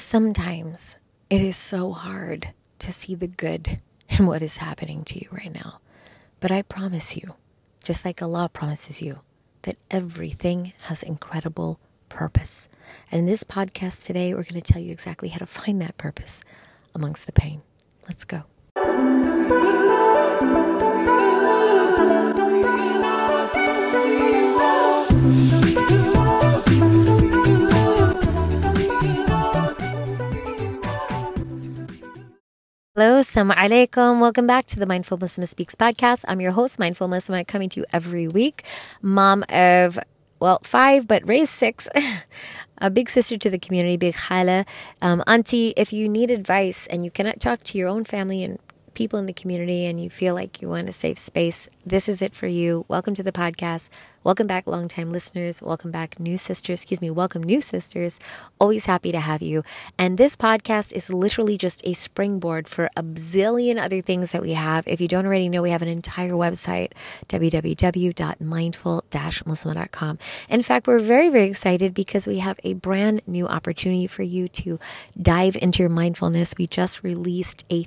Sometimes it is so hard to see the good in what is happening to you right now. But I promise you, just like Allah promises you, that everything has incredible purpose. And in this podcast today, we're going to tell you exactly how to find that purpose amongst the pain. Let's go. Hello, assalamu alaikum. Welcome back to the Mindful Muslim Speaks podcast. I'm your host, Mindful Muslim, coming to you every week. Mom of, 5, but raised 6. A big sister to the community, big khala. Auntie, if you need advice and you cannot talk to your own family and people in the community and you feel like you want a safe space, this is it for you. Welcome to the podcast. Welcome back, longtime listeners. Welcome back, new sisters. Welcome, new sisters. Always happy to have you. And this podcast is literally just a springboard for a bazillion other things that we have. If you don't already know, we have an entire website, www.mindful-muslim.com. In fact, we're very, very excited because we have a brand new opportunity for you to dive into your mindfulness. We just released a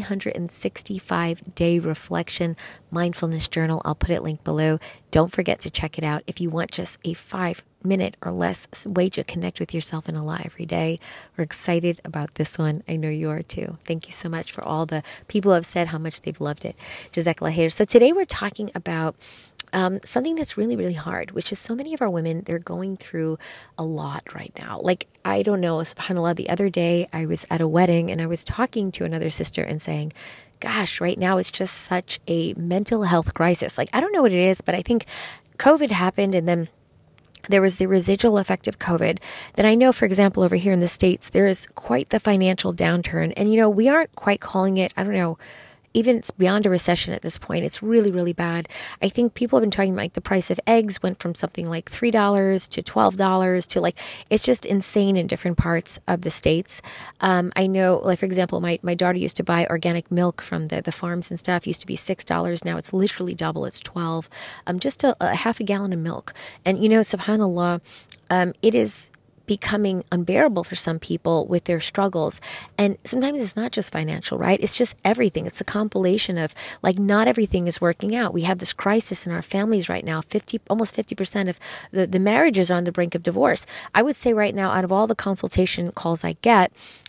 365-day reflection mindfulness journal. I'll put it linked below. Don't forget to check it out if you want just a 5-minute or less way to connect with yourself in Allah every day. We're excited about this one. I know you are too. Thank you so much for all the people who have said how much they've loved it. Jazakallah khair. So today we're talking about something that's really, really hard, which is so many of our women, they're going through a lot right now. Like, I don't know, subhanAllah, the other day I was at a wedding and I was talking to another sister and saying, gosh, right now it's just such a mental health crisis. Like, I don't know what it is, but I think COVID happened and then there was the residual effect of COVID. Then I know, for example, over here in the States, there is quite the financial downturn. And, you know, we aren't quite calling it, I don't know, even it's beyond a recession at this point. It's really, really bad. I think people have been talking like the price of eggs went from something like $3 to $12 to like, it's just insane in different parts of the States. I know, like, for example, my daughter used to buy organic milk from the farms and stuff. It used to be $6. Now it's literally double. It's 12. Just a half a gallon of milk. And, you know, subhanAllah, it is becoming unbearable for some people with their struggles. And sometimes it's not just financial, right? It's just everything. It's a compilation of like, not everything is working out. We have this crisis in our families right now. Almost 50% of the marriages are on the brink of divorce. I would say right now, out of all the consultation calls I get,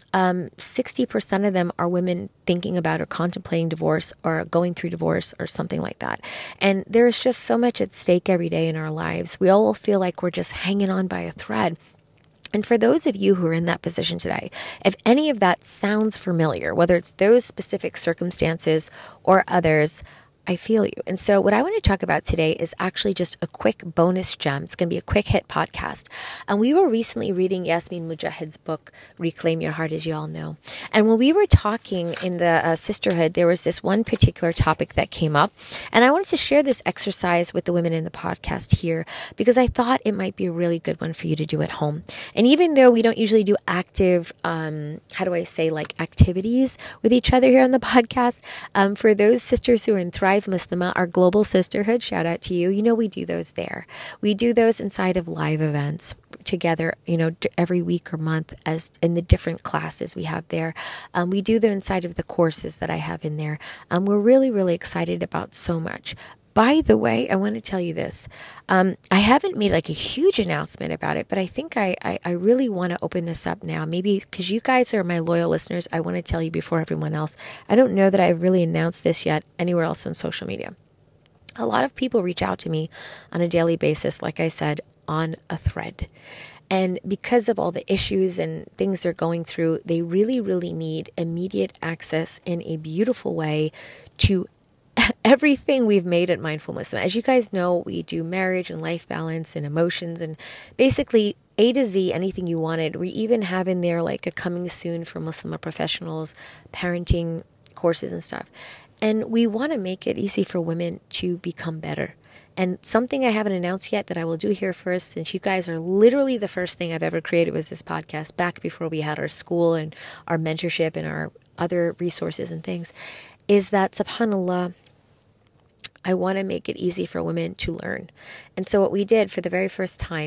60% of them are women thinking about or contemplating divorce or going through divorce or something like that. And there's just so much at stake every day in our lives. We all feel like we're just hanging on by a thread. And for those of you who are in that position today, if any of that sounds familiar, whether it's those specific circumstances or others, I feel you. And so what I want to talk about today is actually just a quick bonus gem. It's going to be a quick hit podcast. And we were recently reading Yasmin Mujahid's book, Reclaim Your Heart, as you all know. And when we were talking in the sisterhood, there was this one particular topic that came up. And I wanted to share this exercise with the women in the podcast here because I thought it might be a really good one for you to do at home. And even though we don't usually do active, activities with each other here on the podcast, for those sisters who are in Thrive Muslimah, our global sisterhood, shout out to you. You know, we do those there. We do those inside of live events together, you know, every week or month as in the different classes we have there. We do them inside of the courses that I have in there. We're really, really excited about so much. By the way, I want to tell you this. I haven't made like a huge announcement about it, but I think I really want to open this up now. Maybe because you guys are my loyal listeners, I want to tell you before everyone else. I don't know that I've really announced this yet anywhere else on social media. A lot of people reach out to me on a daily basis, like I said, on a thread. And because of all the issues and things they're going through, they really, really need immediate access in a beautiful way to everything we've made at Mindful Muslim. As you guys know, we do marriage and life balance and emotions and basically A to Z, anything you wanted. We even have in there like a coming soon for Muslim professionals, parenting courses and stuff. And we want to make it easy for women to become better. And something I haven't announced yet that I will do here first, since you guys are literally the first thing I've ever created was this podcast back before we had our school and our mentorship and our other resources and things, is that subhanAllah, I want to make it easy for women to learn. And so what we did for the very first time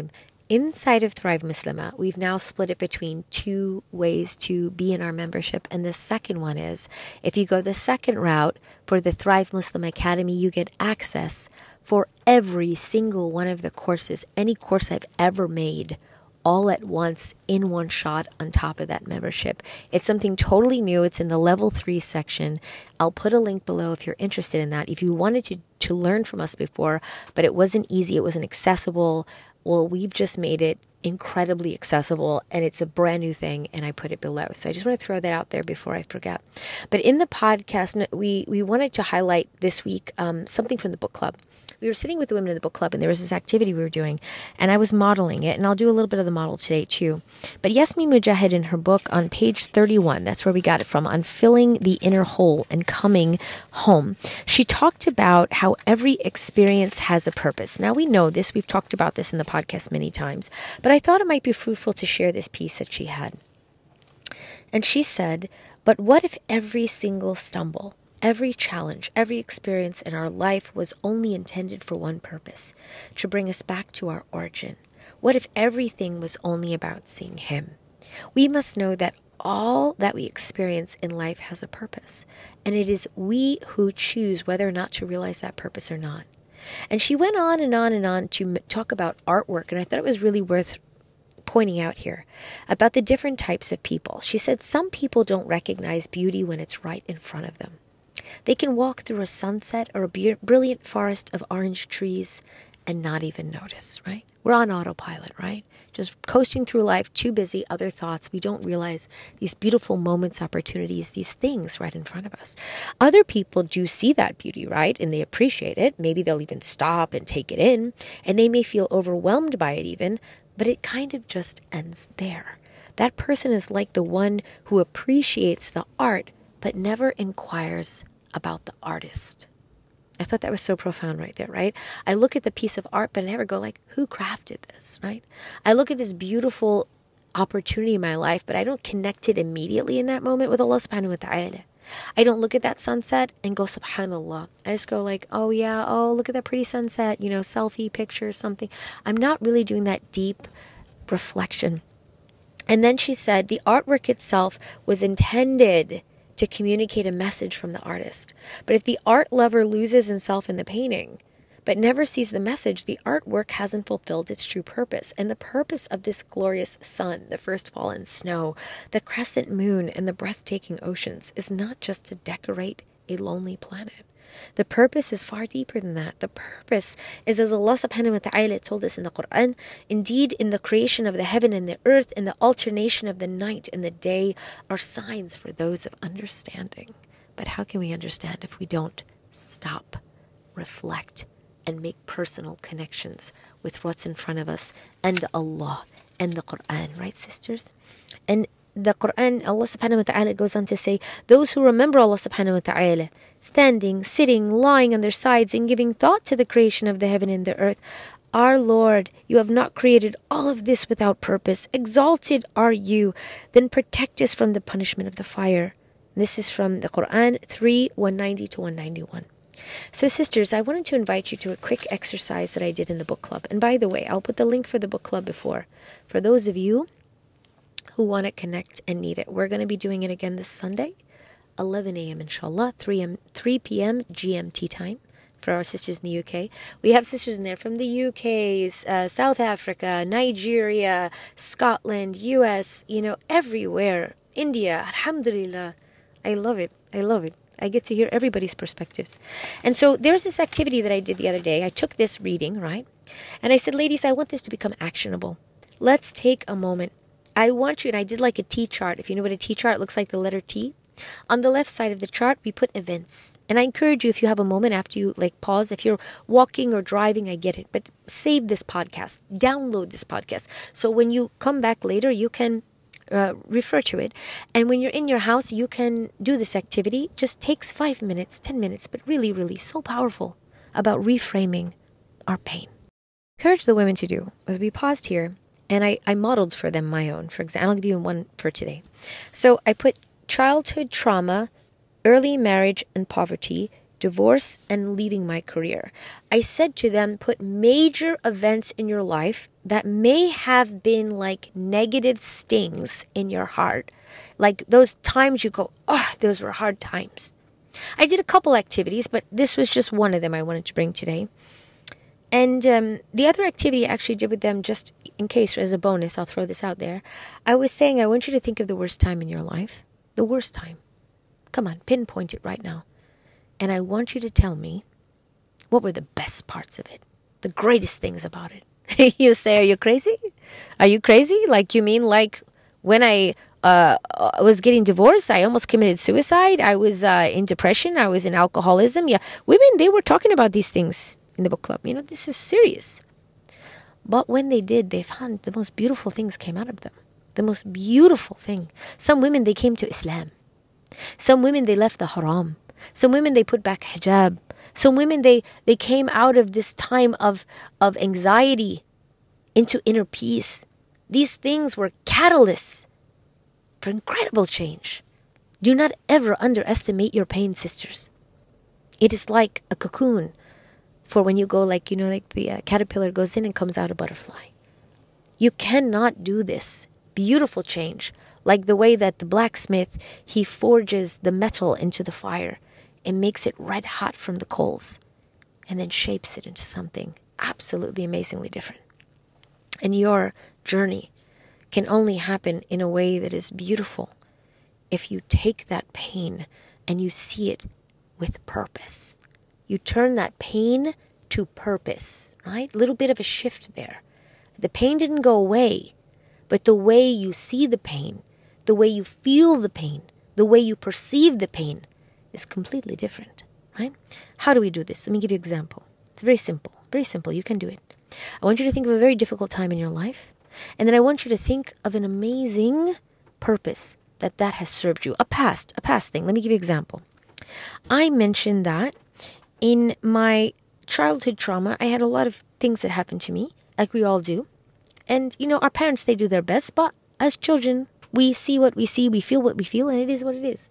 inside of Thrive Muslimah, we've now split it between two ways to be in our membership. And the second one is, if you go the second route for the Thrive Muslim Academy, you get access for every single one of the courses, any course I've ever made, all at once in one shot on top of that membership. It's something totally new. It's in the level 3 section. I'll put a link below if you're interested in that. If you wanted to learn from us before, but it wasn't easy, it wasn't accessible, well, we've just made it incredibly accessible, and it's a brand new thing, and I put it below. So I just want to throw that out there before I forget. But in the podcast, we wanted to highlight this week something from the book club. We were sitting with the women in the book club, and there was this activity we were doing, and I was modeling it, and I'll do a little bit of the model today too. But Yasmin Mogahed, in her book on page 31, that's where we got it from, on filling the inner hole and coming home, she talked about how every experience has a purpose. Now we know this, we've talked about this in the podcast many times, but I thought it might be fruitful to share this piece that she had. And she said, but what if every single stumble, every challenge, every experience in our life was only intended for one purpose, to bring us back to our origin? What if everything was only about seeing Him? We must know that all that we experience in life has a purpose, and it is we who choose whether or not to realize that purpose or not. And she went on and on and on to talk about artwork, and I thought it was really worth pointing out here about the different types of people. She said some people don't recognize beauty when it's right in front of them. They can walk through a sunset or a brilliant forest of orange trees and not even notice, right? We're on autopilot, right? Just coasting through life, too busy, other thoughts. We don't realize these beautiful moments, opportunities, these things right in front of us. Other people do see that beauty, right? And they appreciate it. Maybe they'll even stop and take it in, and they may feel overwhelmed by it even, but it kind of just ends there. That person is like the one who appreciates the art, but never inquires about the artist. I thought that was so profound right there, right? I look at the piece of art, but I never go like, who crafted this, right? I look at this beautiful opportunity in my life, but I don't connect it immediately in that moment with Allah subhanahu wa ta'ala. I don't look at that sunset and go, subhanallah. I just go like, oh yeah, oh, look at that pretty sunset, selfie picture, something. I'm not really doing that deep reflection. And then she said the artwork itself was intended to communicate a message from the artist. But if the art lover loses himself in the painting, but never sees the message, the artwork hasn't fulfilled its true purpose. And the purpose of this glorious sun, the first fallen snow, the crescent moon, and the breathtaking oceans is not just to decorate a lonely planet. The purpose is far deeper than that. The purpose is, as Allah subhanahu wa ta'ala told us in the Quran, indeed in the creation of the heaven and the earth, in the alternation of the night and the day, are signs for those of understanding. But how can we understand if we don't stop, reflect, and make personal connections with what's in front of us and Allah and the Quran, right, sisters? And the Quran, Allah subhanahu wa ta'ala goes on to say, those who remember Allah subhanahu wa ta'ala, standing, sitting, lying on their sides, and giving thought to the creation of the heaven and the earth. Our Lord, you have not created all of this without purpose. Exalted are you. Then protect us from the punishment of the fire. This is from the Quran 3:190 to 191. So sisters, I wanted to invite you to a quick exercise that I did in the book club. And by the way, I'll put the link for the book club before. For those of you who want to connect and need it, we're going to be doing it again this Sunday, 11 a.m. inshallah, 3 p.m. GMT time for our sisters in the UK. We have sisters in there from the UK, South Africa, Nigeria, Scotland, US, everywhere, India, alhamdulillah. I love it. I love it. I get to hear everybody's perspectives. And so there's this activity that I did the other day. I took this reading, right? And I said, ladies, I want this to become actionable. Let's take a moment. I want you, and I did like a T chart. If you know what a T chart looks like, the letter T. On the left side of the chart, we put events. And I encourage you, if you have a moment after you pause, if you're walking or driving, I get it. But save this podcast, download this podcast. So when you come back later, you can refer to it. And when you're in your house, you can do this activity. Just takes 5 minutes, 10 minutes, but really, really so powerful about reframing our pain. Encourage the women to do, as we paused here, and I modeled for them my own. For example, I'll give you one for today. So I put childhood trauma, early marriage and poverty, divorce and leaving my career. I said to them, put major events in your life that may have been like negative stings in your heart. Like those times you go, oh, those were hard times. I did a couple activities, but this was just one of them I wanted to bring today. And the other activity I actually did with them, just in case as a bonus, I'll throw this out there. I was saying, I want you to think of the worst time in your life. The worst time. Come on, pinpoint it right now. And I want you to tell me what were the best parts of it, the greatest things about it. You say, are you crazy? Are you crazy? Like, you mean like when I was getting divorced, I almost committed suicide. I was in depression. I was in alcoholism. Yeah, women, they were talking about these things in the book club. You know, this is serious. But when they did, they found the most beautiful things came out of them. The most beautiful thing. Some women, they came to Islam. Some women, they left the haram. Some women, they put back hijab. Some women, they came out of this time of anxiety into inner peace. These things were catalysts for incredible change. Do not ever underestimate your pain, sisters. It is like a cocoon for when you go like, you know, like the caterpillar goes in and comes out a butterfly. You cannot do this beautiful change like the way that the blacksmith, he forges the metal into the fire and makes it red hot from the coals and then shapes it into something absolutely amazingly different. And your journey can only happen in a way that is beautiful if you take that pain and you see it with purpose. You turn that pain to purpose, right? A little bit of a shift there. The pain didn't go away, but the way you see the pain, the way you feel the pain, the way you perceive the pain is completely different, right? How do we do this? Let me give you an example. It's very simple. Very simple. You can do it. I want you to think of a very difficult time in your life, and then I want you to think of an amazing purpose that has served you. A past thing. Let me give you an example. I mentioned that in my childhood trauma, I had a lot of things that happened to me, like we all do. And, you know, our parents, they do their best, but as children, we see what we see, we feel what we feel, and it is what it is.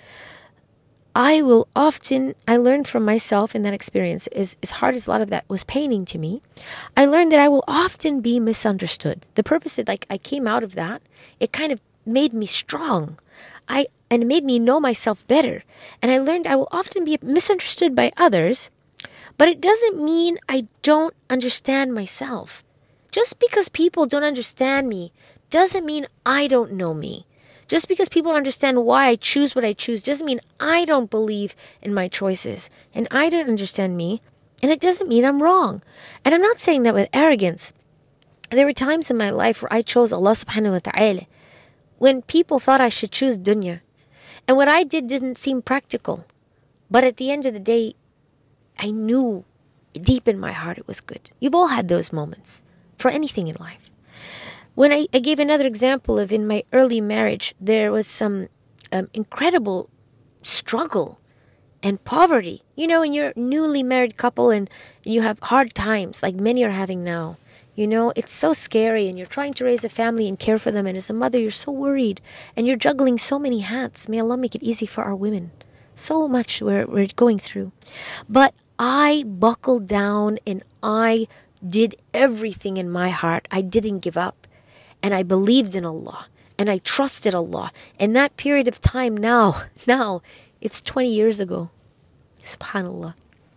I learned from myself in that experience, as hard as a lot of that was paining to me, I learned that I will often be misunderstood. The purpose that, like, I came out of that, it kind of made me strong. And it made me know myself better. And I learned I will often be misunderstood by others, but it doesn't mean I don't understand myself. Just because people don't understand me doesn't mean I don't know me. Just because people understand why I choose what I choose doesn't mean I don't believe in my choices and I don't understand me, and it doesn't mean I'm wrong. And I'm not saying that with arrogance. There were times in my life where I chose Allah subhanahu wa ta'ala when people thought I should choose dunya. And what I did didn't seem practical. But at the end of the day, I knew deep in my heart it was good. You've all had those moments for anything in life. When I gave another example of in my early marriage, there was some incredible struggle and poverty. You know, when you're a newly married couple and you have hard times like many are having now, you know, it's so scary and you're trying to raise a family and care for them. And as a mother, you're so worried and you're juggling so many hats. May Allah make it easy for our women. So much we're going through. But I buckled down and I did everything in my heart. I didn't give up. And I believed in Allah. And I trusted Allah. And that period of time now, it's 20 years ago. SubhanAllah.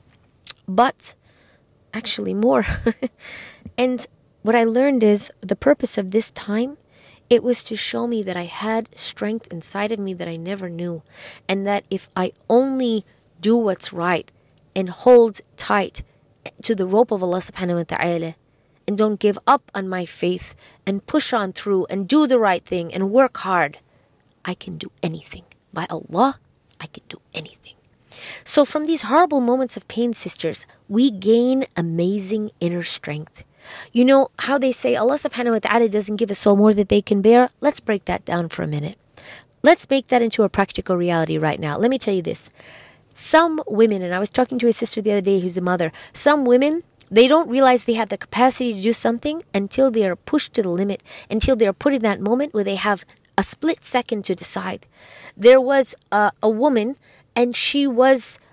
But actually more. And what I learned is the purpose of this time, it was to show me that I had strength inside of me that I never knew. And that if I only do what's right and hold tight to the rope of Allah subhanahu wa ta'ala and don't give up on my faith and push on through and do the right thing and work hard, I can do anything. By Allah, I can do anything. So from these horrible moments of pain, sisters, we gain amazing inner strength. You know how they say Allah subhanahu wa ta'ala doesn't give a soul more than they can bear? Let's break that down for a minute. Let's make that into a practical reality right now. Let me tell you this. Some women, and I was talking to a sister the other day who's a mother, some women, they don't realize they have the capacity to do something until they are pushed to the limit, until they are put in that moment where they have a split second to decide. There was a woman, and she was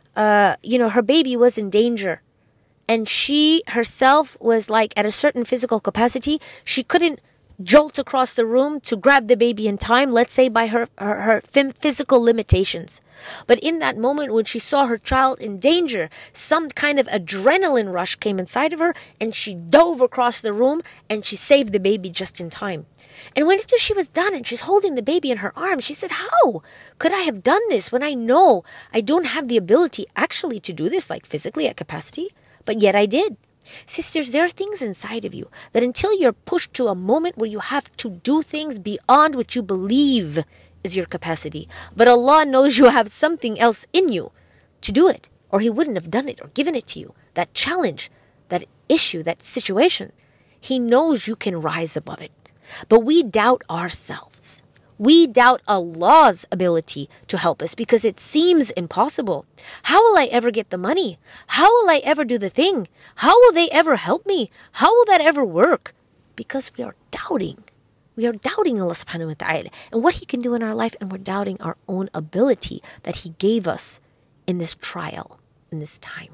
her baby was in danger. And she herself was like at a certain physical capacity. She couldn't jolt across the room to grab the baby in time, let's say by her physical limitations. But in that moment when she saw her child in danger, some kind of adrenaline rush came inside of her and she dove across the room and she saved the baby just in time. And when after she was done and she's holding the baby in her arms, she said, how could I have done this when I know I don't have the ability actually to do this, like physically at capacity? But yet I did. Sisters, there are things inside of you that until you're pushed to a moment where you have to do things beyond what you believe is your capacity. But Allah knows you have something else in you to do it, or He wouldn't have done it or given it to you. That challenge, that issue, that situation. He knows you can rise above it. But we doubt ourselves. We doubt Allah's ability to help us because it seems impossible. How will I ever get the money? How will I ever do the thing? How will they ever help me? How will that ever work? Because we are doubting. We are doubting Allah subhanahu wa ta'ala and what He can do in our life, and we're doubting our own ability that He gave us in this trial, in this time.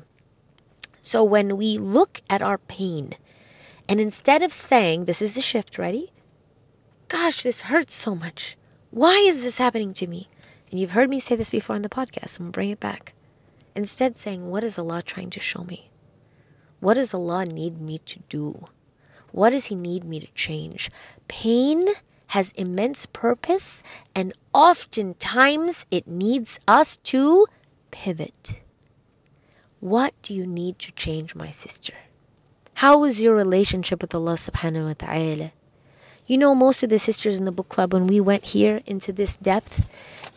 So when we look at our pain, and instead of saying, this is the shift, ready? Gosh, this hurts so much. Why is this happening to me? And you've heard me say this before on the podcast. I'm going to bring it back. Instead saying, what is Allah trying to show me? What does Allah need me to do? What does He need me to change? Pain has immense purpose, and oftentimes it needs us to pivot. What do you need to change, my sister? How is your relationship with Allah subhanahu wa ta'ala? You know, most of the sisters in the book club, when we went here into this depth,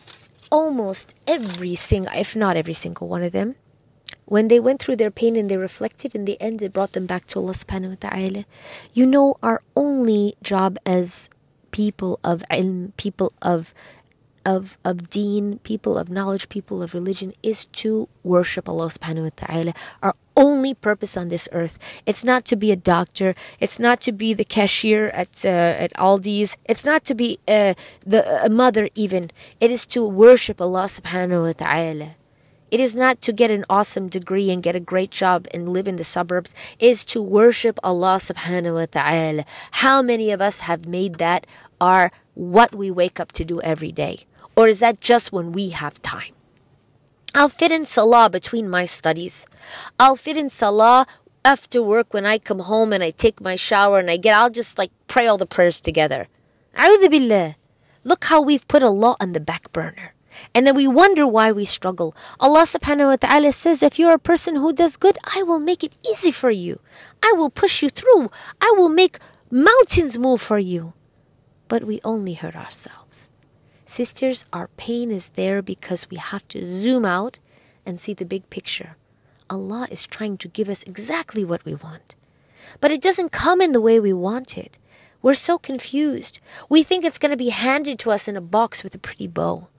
almost every single, if not every single one of them, when they went through their pain and they reflected, in the end it brought them back to Allah subhanahu wa ta'ala. You know, our only job as people of ilm, people of deen, people of knowledge, people of religion, is to worship Allah subhanahu wa ta'ala. Our only purpose on this earth. It's not to be a doctor. It's not to be the cashier at Aldi's. It's not to be a mother even. It is to worship Allah subhanahu wa ta'ala. It is not to get an awesome degree and get a great job and live in the suburbs. It is to worship Allah subhanahu wa ta'ala. How many of us have made that our what we wake up to do every day? Or is that just when we have time? I'll fit in salah between my studies. I'll fit in salah after work when I come home and I take my shower and I'll just like pray all the prayers together. A'udhu billah. Look how we've put Allah on the back burner. And then we wonder why we struggle. Allah subhanahu wa ta'ala says, if you're a person who does good, I will make it easy for you. I will push you through. I will make mountains move for you. But we only hurt ourselves. Sisters, our pain is there because we have to zoom out and see the big picture. Allah is trying to give us exactly what we want. But it doesn't come in the way we want it. We're so confused. We think it's going to be handed to us in a box with a pretty bow.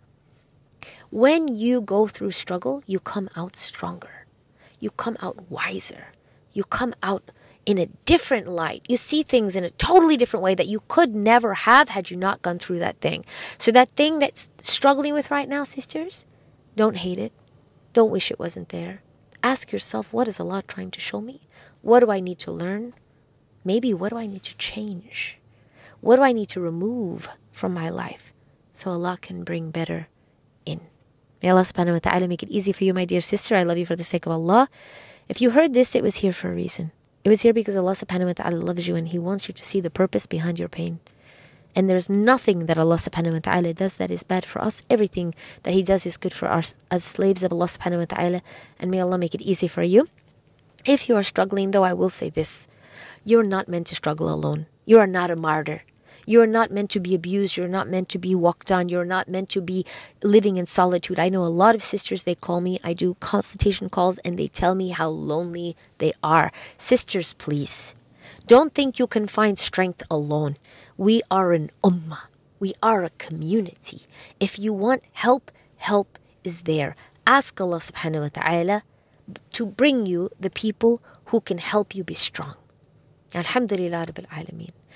When you go through struggle, you come out stronger. You come out wiser. You come out in a different light. You see things in a totally different way that you could never have had you not gone through that thing. So that thing that's struggling with right now, sisters, don't hate it. Don't wish it wasn't there. Ask yourself, what is Allah trying to show me? What do I need to learn? Maybe what do I need to change? What do I need to remove from my life so Allah can bring better in? May Allah subhanahu wa ta'ala make it easy for you, my dear sister. I love you for the sake of Allah. If you heard this, it was here for a reason. It was here because Allah subhanahu wa ta'ala loves you and He wants you to see the purpose behind your pain. And there's nothing that Allah subhanahu wa ta'ala does that is bad for us. Everything that He does is good for us as slaves of Allah subhanahu wa ta'ala. And may Allah make it easy for you. If you are struggling, though, I will say this. You're not meant to struggle alone. You are not a martyr. You are not meant to be abused. You're not meant to be walked on. You're not meant to be living in solitude. I know a lot of sisters, they call me. I do consultation calls and they tell me how lonely they are. Sisters, please. Don't think you can find strength alone. We are an ummah. We are a community. If you want help, help is there. Ask Allah subhanahu wa ta'ala to bring you the people who can help you be strong. Alhamdulillah Rabbil Alameen.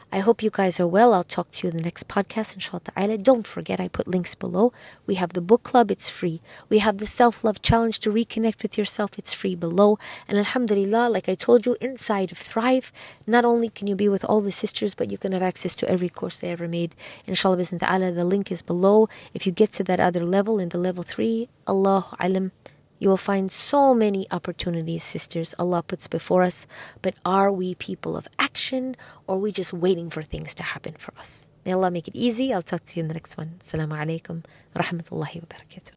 I hope you guys are well. I'll talk to you in the next podcast, inshallah ta'ala. Don't forget, I put links below. We have the book club, it's free. We have the self-love challenge to reconnect with yourself, it's free below. And alhamdulillah, like I told you, inside of Thrive, not only can you be with all the sisters, but you can have access to every course they ever made. Inshallah, bismillah ta'ala, the link is below. If you get to that other level, in the level 3, Allahu alam, you will find so many opportunities, sisters, Allah puts before us. But are we people of action, or are we just waiting for things to happen for us? May Allah make it easy. I'll talk to you in the next one. Assalamu alaikum wa rahmatullahi wa barakatuh.